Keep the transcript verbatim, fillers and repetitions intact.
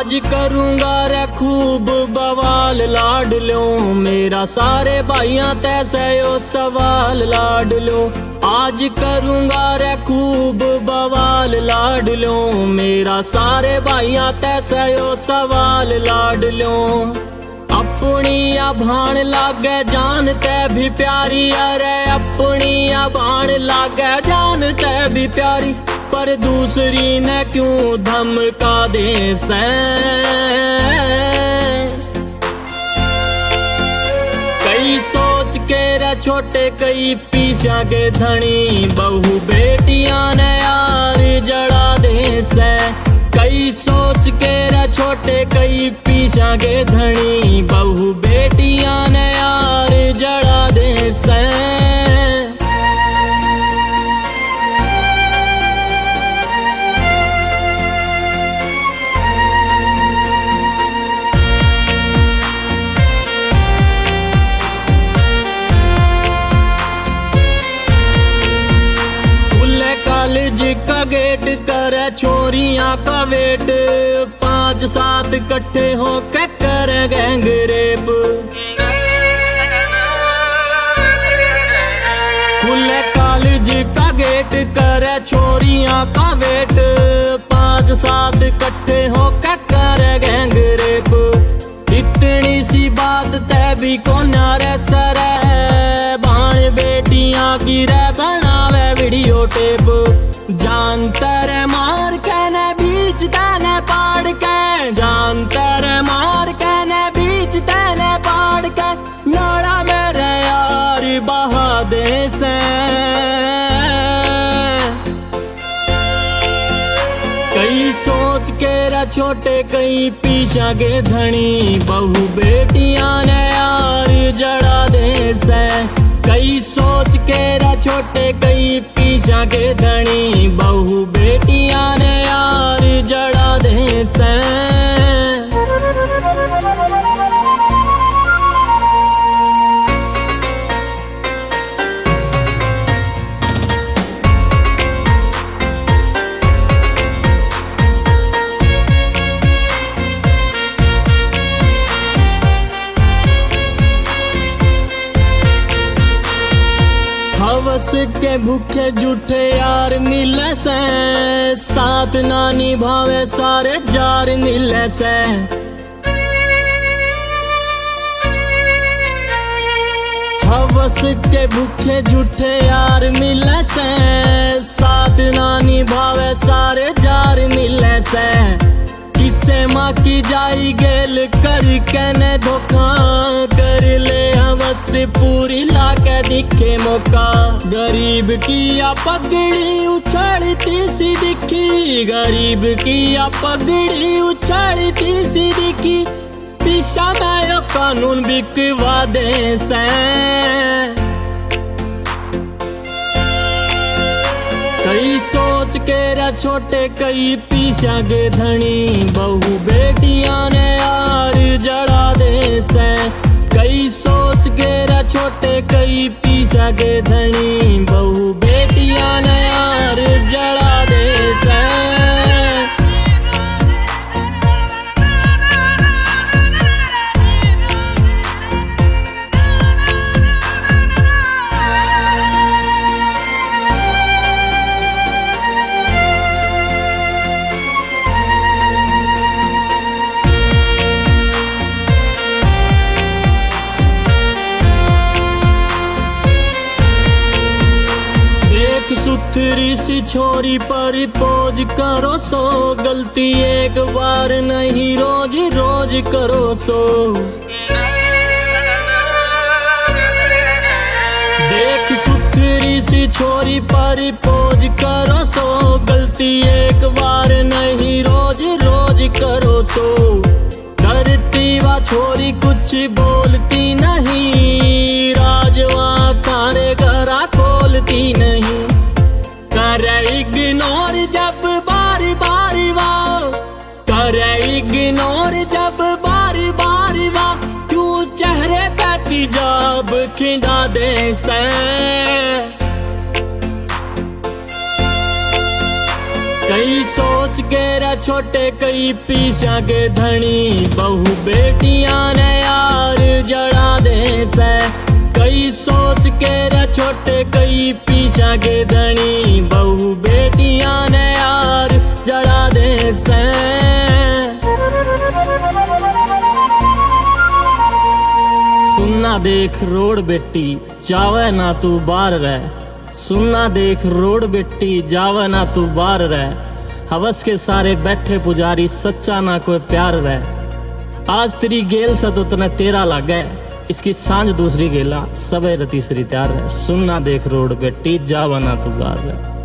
आज करूंगा रे खूब बवाल लाड लो, मेरा सारे भाइयां तैसे यो सवाल लाड लो। आज करूंगा रे खूब बवाल लाड लो, मेरा सारे भाइयां तैसे यो सवाल लाड लो। अपनी अभान लागे जान ते भी प्यारी, अरे अपनी अभान लागे जान ते भी प्यारी, पर दूसरी ने क्यों धमका दे से। कई सोच के रे छोटे कई पीछा के धनी, बहू बेटियां ने यार जड़ा दे से। कई सोच के रे छोटे कई पीछा के धनी, बहू बेटियां ने यार जड़ा दे से। कॉलेज का गेट करे छोरियां का वेट, पांच सात इकट्ठे हो के करे गैंग रेप। खुले कॉलेज का गेट करे छोरियां का वेट, पांच सात इकट्ठे हो के करे गैंग रेप। इतनी सी बात तय भी को नारे सर, बाण बेटियां की रे बनावे वीडियो टेप। जानते रे मार के ने बीच तेने पाड़ के, जानते रे मार के ने बीच तेने पाड़ के, नाड़ा मेरे यार बहा दे से। कई सोच के रे छोटे कई पीछा के धनी, बहू बेटियां ने यार जड़ा दे से। कई सोच के रे छोटे कई पीछा के धनी, बहू बेटियां ने यार जड़ा दे से। हवस के भूखे झूठे यार मिले से, साथ ना निभावे सारे जार मिले से। हवस के भूखे झूठे यार मिले से, साथ ना निभावे सारे जार मिले से। किससे माँ की जाई गेल करके ने धोखा, कर ले हवस पूरी लाके दिखे मौका। गरीब की या पगड़ी उछालती सी दिखी, गरीब की या पगड़ी उछालती सी दिखी, पीछा में यो कानून बिकवा दे से। कई सोच के रे छोटे कई पीछा के धनी, बहू बेटियां ने यार जड़ा दे से। कई सोच के रे छोटे कई पीछा के धनी, बहू बेटियां ने यार जड़ा दे से। सुथरी सी छोरी पर पोज करो सो, गलती एक बार नहीं रोज रोज करो सो। देख सुथरी सी छोरी पर पोज करो सो, गलती एक बार नहीं रोज रोज करो सो। डरती वा छोरी कुछ बोलती नहीं, राजवा थारे घरा खोलती नहीं। करे इग्नोर जब बार बार वाह, करे इग्नोर जब बार बार वाह, क्यों चेहरे पे तेजाब खिंडा दे से। कई सोच के रे छोटे कई पीछा के धनी, बहु बेटियां ने यार जड़ा दे से। कई सोच के रे छोटे कई पीछा के धनी, बहु बेटियां ने यार जड़ा दे से। सुनना देख रोड बेटी जावे ना तू बार रह, सुनना देख रोड बेटी जावे ना तू बार रह। हवस के सारे बैठे पुजारी सच्चा ना कोई प्यार रह। आज तेरी गेल से तो तने तेरा लागे, इसकी सांझ दूसरी गेला सबे रती सरी त्यार रह। सुनना देख रोड बेटी जावे ना तू बार रह।